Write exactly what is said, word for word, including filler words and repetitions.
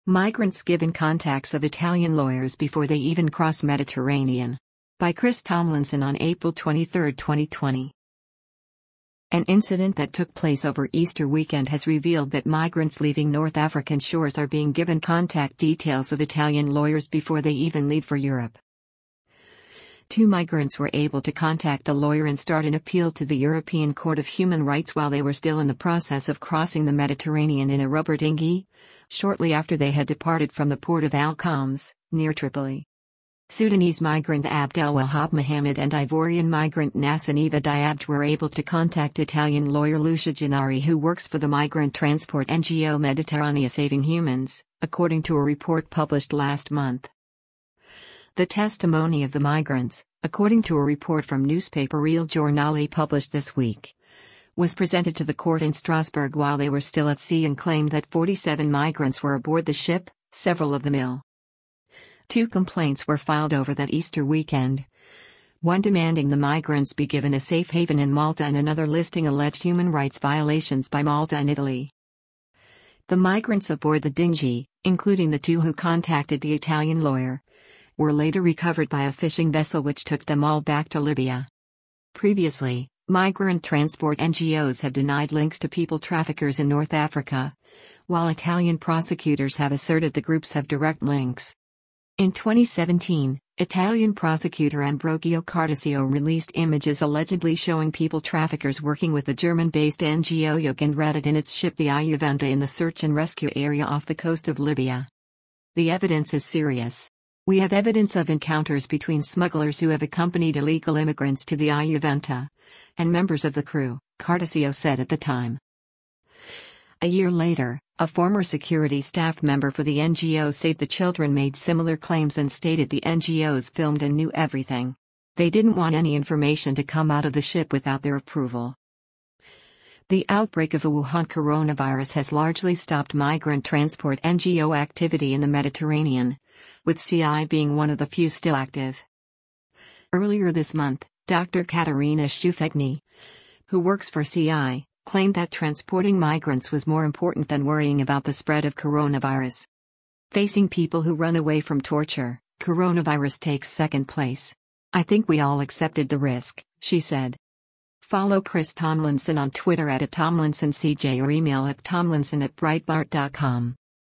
Migrants given contacts of Italian lawyers before they even cross Mediterranean. By Chris Tomlinson on April twenty-third, twenty twenty. An incident that took place over Easter weekend has revealed that migrants leaving North African shores are being given contact details of Italian lawyers before they even leave for Europe. Two migrants were able to contact a lawyer and start an appeal to the European Court of Human Rights while they were still in the process of crossing the Mediterranean in a rubber dinghy, shortly after they had departed from the port of Al Khams, near Tripoli. Sudanese migrant Abdel Wahab Mohammed and Ivorian migrant Nassaniva Diabt were able to contact Italian lawyer Lucia Gennari, who works for the migrant transport N G O Mediterranea Saving Humans, according to a report published last month. The testimony of the migrants, according to a report from newspaper Il Giornale published this week, was presented to the court in Strasbourg while they were still at sea and claimed that forty-seven migrants were aboard the ship, several of them ill. Two complaints were filed over that Easter weekend, one demanding the migrants be given a safe haven in Malta and another listing alleged human rights violations by Malta and Italy. The migrants aboard the dinghy, including the two who contacted the Italian lawyer, were later recovered by a fishing vessel which took them all back to Libya. Previously, migrant transport N G Os have denied links to people traffickers in North Africa, while Italian prosecutors have asserted the groups have direct links. In twenty seventeen, Italian prosecutor Ambrogio Cardasio released images allegedly showing people traffickers working with the German-based N G O Jugend Rettet in its ship the Iuventa in the search and rescue area off the coast of Libya. The evidence is serious. We have evidence of encounters between smugglers who have accompanied illegal immigrants to the Iuventa, and members of the crew, Cardasio said at the time. A year later, a former security staff member for the N G O Save the Children made similar claims and stated the N G Os filmed and knew everything. They didn't want any information to come out of the ship without their approval. The outbreak of the Wuhan coronavirus has largely stopped migrant transport N G O activity in the Mediterranean, with C I being one of the few still active. Earlier this month, Doctor Katerina Shufegni, who works for C I, claimed that transporting migrants was more important than worrying about the spread of coronavirus. Facing people who run away from torture, coronavirus takes second place. I think we all accepted the risk, she said. Follow Chris Tomlinson on Twitter at Tomlinson C J or email at tomlinson at breitbart dot com.